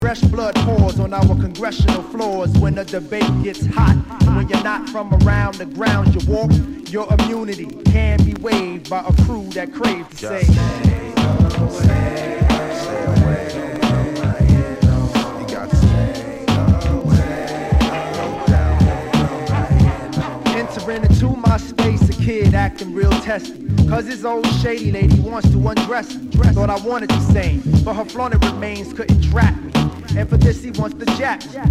Fresh blood pours on our congressional floors when the debate gets hot. When you're not from around the ground you walk, your immunity can be waived by a crew that crave to say, stay away. You got to stay away. Entering into my space, a kid acting real testy. Cause his old shady lady wants to undress me. Thought I wanted the same, but her flaunt remains couldn't trap me. And for this he wants to jack me.